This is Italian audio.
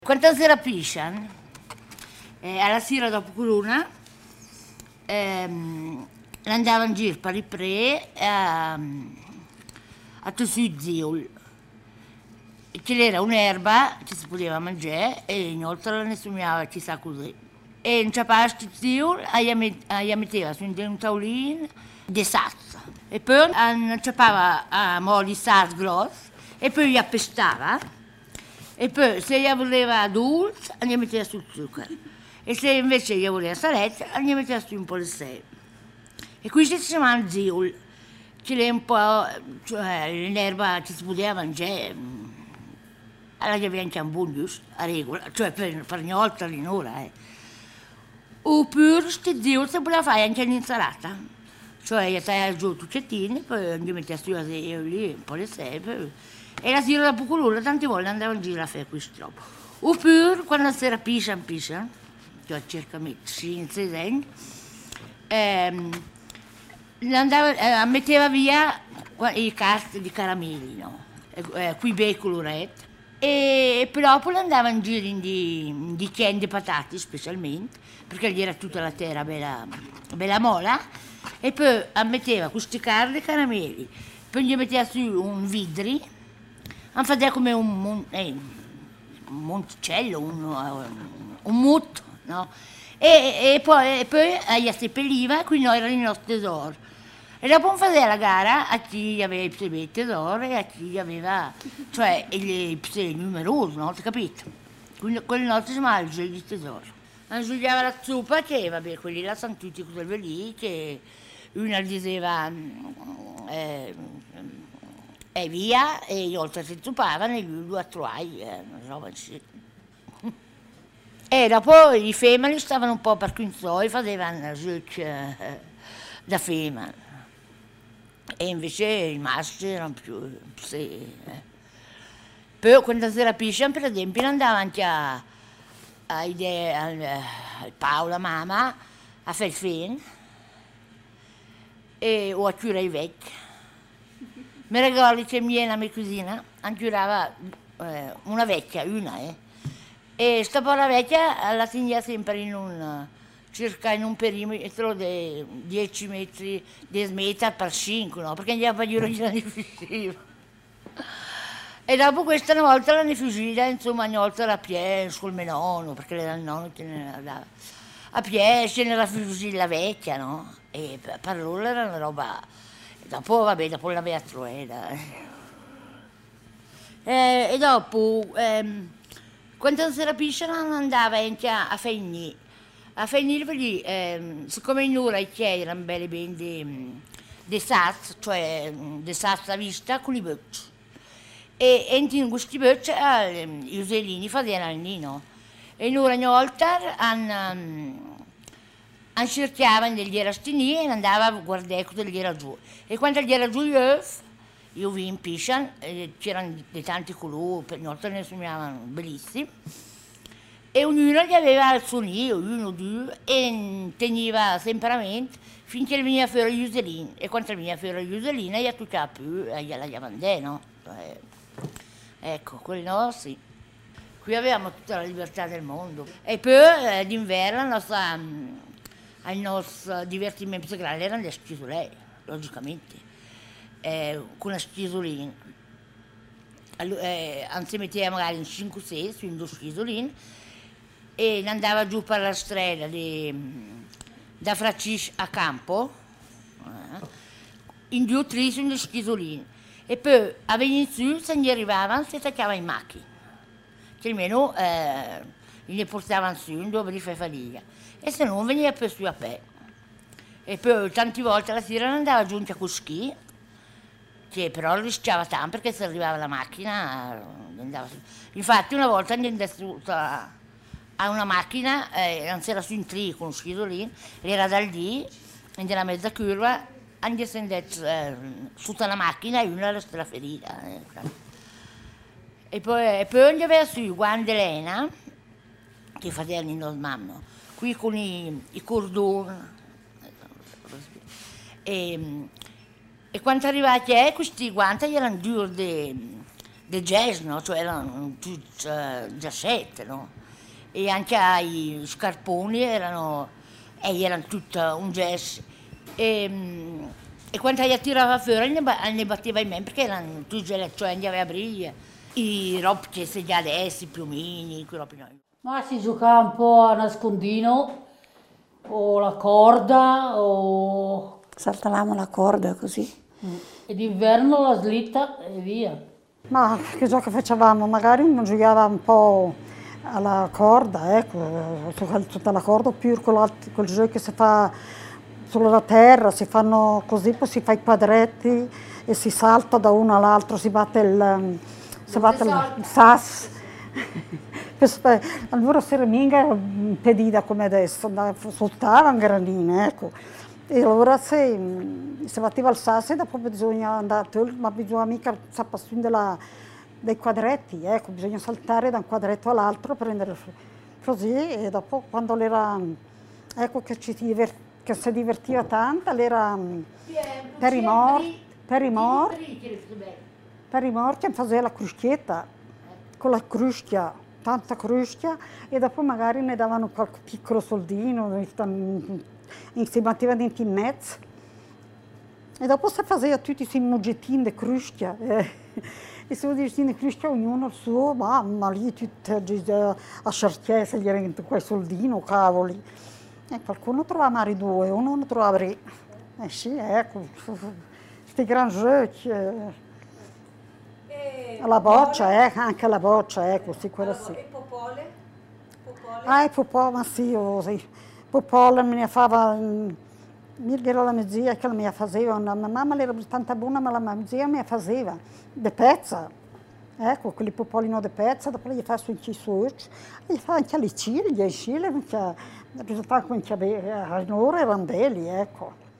Quando si rapisce, alla sera dopo l'una, andava in giro per i pre a tossire ziul. Che era un'erba che si poteva mangiare e inoltre ne somigliava chissà così. E inciappava questi ziul e metteva su un tavolino di salsa. E poi inciappava a mo' di salsa grossa e poi gli appestava. E poi se gli voleva dolce, gli metteva sul zucchero. E se invece gli voleva salezza, gli metteva su un po' di sale. E questo si chiama ziul, che è un po', cioè l'erba che si poteva mangiare. Allora gli aveva anche un buon gusto, a regola, cioè per ogni volta l'ora. Oppure questi ziul si poteva fare anche l'insalata. Cioè gli tagliava giù tuccettini, poi gli metteva su lì un po' di sale. E la sera dopo quello tante volte andavo in giro a fare questo roba. Oppure quando si era piscia, cioè circa 5-6 anni, metteva via i casti di caramelli, no? Qui bei coloretti. E poi dopo andava in giro di candy patate specialmente, perché gli era tutta la terra bella mola, e poi metteva questi cardi di caramelli, poi gli metteva su un vidri, faceva come un monticello, un mutto, no? E poi gli seppelliva, quindi noi erano i nostri tesori. E dopo faceva la gara a chi aveva i tesori e a chi aveva, cioè, i numerosi, no? Ti capito? Quindi quelli nostri si chiamavano il gioco di tesori. Mangiava la zuppa che, vabbè, quelli là sono tutti quelli lì, che una diceva e via, e gli altri si zuppavano e lui a trovare, una roba così. E dopo i femmini stavano un po' per quinzoi, facevano zucche da femmina. E invece i maschi erano più sì. Poi quando si rapisce, per esempio, andava anche al Paola, mamma, a fare il film, o a curare i vecchi. Mi ricordo che mia cugina curava una vecchia, e sta povera vecchia la teneva sempre circa in un perimetro di 10 metri, 10 metri per 5, no? Perché andiamo a dire che la fuggiva. E dopo questa una volta la fuggita, insomma, una volta la piè sul mio nonno, perché era il nonno che ne andava. A piè ce n'era fuggita la vecchia, no? E per loro era una roba. Dopo, vabbè, dopo la beatriera. E dopo, quando si rapisce, andava anche a Fegni. A Fegni, perché, siccome in ora erano belli ben di sazza, cioè di sazza vista con i bocci. E in questi bocci gli usellini facevano il nino. E in ora una volta cercavano degli erastini e andava a guardare cosa gli era giù. E quando gli era giù gli œuf, io vi in piscia, c'erano di tanti colori, per noi ne somigliavano bellissimi, e ognuno gli aveva il suo nido, uno, due, e teneva sempre finché veniva fuori gli usellini. E quando veniva fuori gli usellini, gli toccava più e gliela mandava, no? Ecco, quello sì. Qui avevamo tutta la libertà del mondo. E poi d'inverno il nostro divertimento più grande erano le schisolè, logicamente, con le schisoline. Si metteva magari in 5-6 su 2 schisoline e andava giù per la strada da Fracisci a Campo, in 2 o 3 su le schisoline. E poi a venire su, se ne arrivavano, si attaccava in macchina, che almeno li portavano su, dove li fai famiglia. E se non veniva più su a pè. E poi tante volte la sera andava giunta con ski, che però rischiava tanto perché se arrivava la macchina andava su. Infatti una volta andava su a una macchina, non si era su in 3 con lo schidolino, era da lì, nella mezza curva, andava sotto la macchina e una era ferita. E poi andava su Juan de Lena, che faceva il nostro mamma, qui con i cordoni. E quando arrivati questi guanti erano duri del jazz, no? Cioè erano tutti jazzette, no? E anche i scarponi erano tutto un jazz. E quando io tirava fuori ne batteva in me perché erano tutti cioè non aveva briglia. I robe che si di adesso, i piumini, quei robe no. Ma si giocava un po' a nascondino, o la corda, o... Saltavamo la corda così. E d'inverno la slitta e via. Ma che gioco facevamo? Magari uno giocava un po' alla corda, ecco, tutta la corda, oppure quel gioco che si fa sulla terra, si fanno così, poi si fa i quadretti e si salta da uno all'altro, si batte il sas. Allora si era mica impedita come adesso, saltavano grandine, ecco. E allora si batteva il sasso e dopo bisogna andare, ma bisogna mica sapere dei quadretti, ecco, bisogna saltare da un quadretto all'altro, prendere così e dopo quando l'era, ecco che si divertiva tanto, l'era per i morti faceva la cruschietta, con la crustia, tanta crustia e dopo magari ne davano qualche piccolo soldino, si batteva dentro in mezzo e dopo si faceva tutti questi mogettini di crustia e se mogettini di crustia ognuno il suo, ma lì tutti a cercare se gli era dentro quel soldino, cavoli. E qualcuno trovava magari due, uno ne trovava tre. Sì, ecco, questi gran giochi. La boccia, anche la boccia, ecco, sì, quella sì. E popole? Ah, e popole, ma sì, sì. Popole me ne fava, mi era la mia zia che mi faceva, mia mamma era tanto buona, ma la mia zia mi faceva, di pezza. Ecco, quelli popolino di pezza, dopo gli fa su i suoi, gli fa anche le ciglia, perché risultava che a loro erano belli, ecco.